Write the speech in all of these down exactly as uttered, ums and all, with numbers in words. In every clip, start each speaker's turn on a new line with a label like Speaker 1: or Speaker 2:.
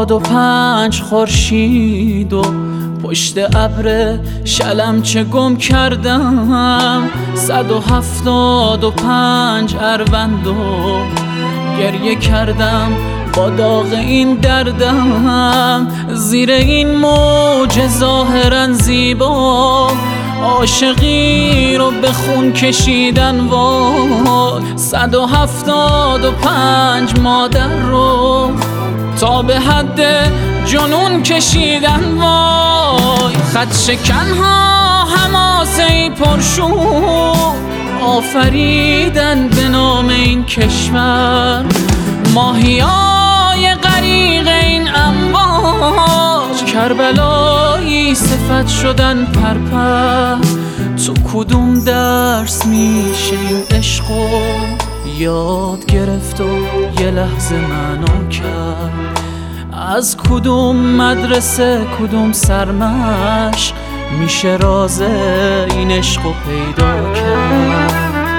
Speaker 1: هفتاد و پنج خورشید و پشت ابر شلم چه گم کردم، صد و هفتاد و پنج اروند و گریه کردم با داغ این دردم. زیر این موج ظاهرا زیبا عاشقی رو به خون کشیدن وای، صد و هفتاد و پنج مادر رو تا به حد جنون کشیدن وای. خط شکنها حماسه‌ای پرشور آفریدن به نام این کشور، ماهیای غریق این امواج کربلایی صفت شدن پرپر. تو کدوم درس میشه این عشقو یاد گرفت و یه لحظه معنا کرد؟ از کدوم مدرسه کدوم سرمشق میشه راز این عشقو پیدا کرد؟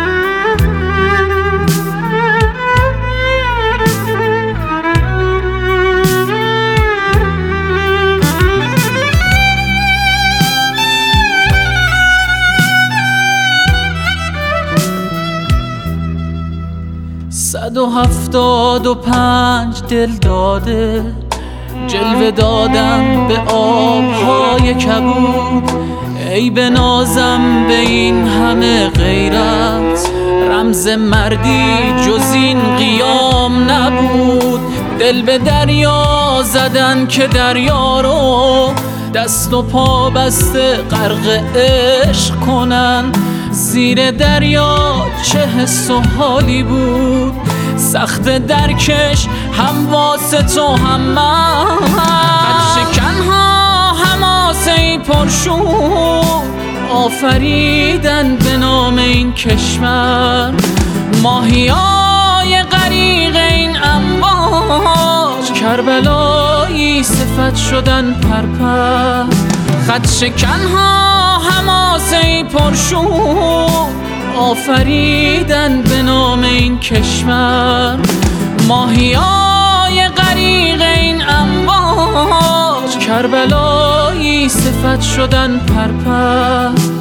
Speaker 1: صد و هفتاد و پنج دل داده جلوه دادم به آبهای کبود، ای به نازم به این همه غیرت رمز مردی جز این قیام نبود. دل به دریا زدن که دریا رو دست و پا بسته غرق عشق کنن، زیر دریا چه حس و حالی بود، سخت درکش هم واسه تو هم من. خط شکنها حماسه‌ای پرشور آفریدن به نام این کشور، ماهیای غریق این امواج کربلایی صفت شدن پرپر. خط شکنها حماسه‌ای پرشور آفریدن به نام این کشور، ماهیای غریق این امواج کربلایی صفت شدن پرپر.